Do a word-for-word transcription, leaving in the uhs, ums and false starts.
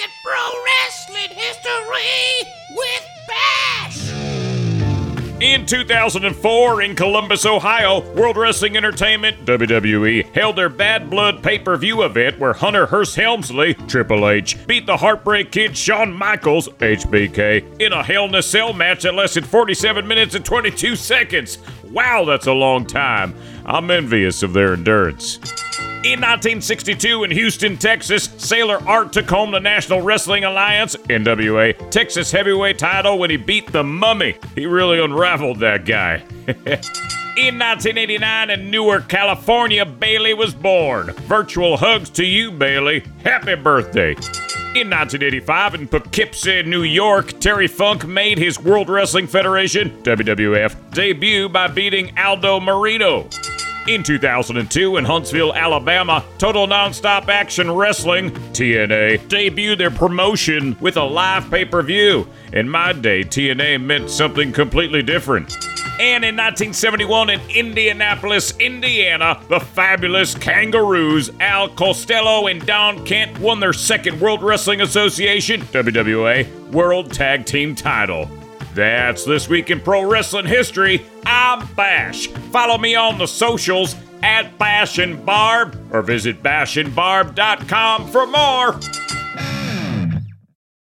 week in pro wrestling history with Bash. In two thousand four, in Columbus, Ohio, World Wrestling Entertainment, W W E, held their Bad Blood pay-per-view event where Hunter Hearst Helmsley, Triple H, beat the Heartbreak Kid Shawn Michaels, H B K, in a Hell in a Cell match that lasted forty-seven minutes and twenty-two seconds. Wow, that's a long time. I'm envious of their endurance. In nineteen sixty-two, in Houston, Texas, Sailor Art took home the National Wrestling Alliance, N W A, Texas Heavyweight title when he beat the Mummy. He really unraveled that guy. In nineteen eighty-nine, in Newark, California, Bayley was born. Virtual hugs to you, Bayley. Happy birthday. In nineteen eighty-five, in Poughkeepsie, New York, Terry Funk made his World Wrestling Federation, W W F, debut by beating Aldo Marino. In two thousand two, in Huntsville, Alabama, Total Nonstop Action Wrestling, T N A, debuted their promotion with a live pay-per-view. In my day, T N A meant something completely different. And in nineteen seventy-one, in Indianapolis, Indiana, the fabulous Kangaroos, Al Costello and Don Kent, won their second World Wrestling Association, W W A, World Tag Team title. That's This Week in Pro Wrestling History. I'm Bash. Follow me on the socials at Bash and Barb or visit bash and barb dot com for more.